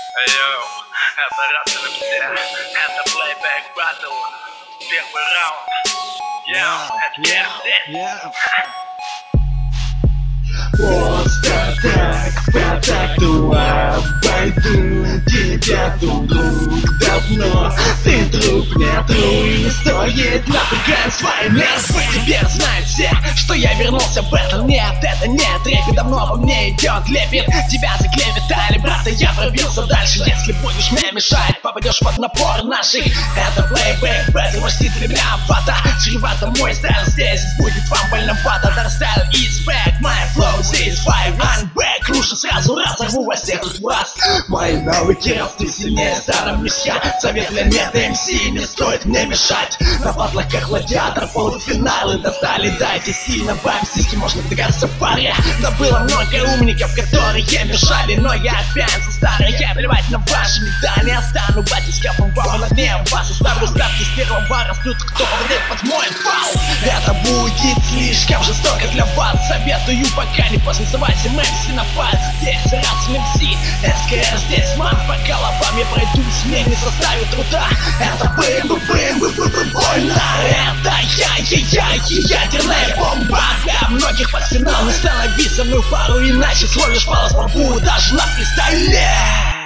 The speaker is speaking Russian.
Йоу, это раз все, это Playback Battle. Первый раунд. Это Просто так потаку обойду тебя тут давно. Ты друг мне тру, и не стоит напрягать свои нервы. Теперь знают все, что я вернулся в это. Нет, это не трепет, давно во мне идет лепет. Тебя заклеветали, брата, я пробился дальше. Если будешь мне мешать, попадешь под напор наших. Это Playback Battle, мстители меня фата. Чревато мой стайл здесь, будет вам больновато. Dark style is back, my flow is fire, I'm back. Кружу сразу, разорву во всех тут вас. Мои навыки растут сильнее старого мешка. Совет для нет МС, не стоит мне мешать. На батлах как гладиатор, полуфиналы достали. Дайте сильно вам сиськи, можно догадаться в паре. Но было много умников, которые мешали. Но я опять за старое, плевать на ваши медали. Я стану батискафом вам на дне вас. Оставлю ставки с первого растут, кто попадет под мой фал. Это будет слишком жестоко для вас. Советую пока не посмеивать МС на пальц. Здесь раз МС, СКР здесь ман. По головам я пройдусь, мне не составит труда. Это больно. Это ядерная бомба. Для многих под финал не становись со мной пару, иначе словишь палец по лбу даже на фристайле.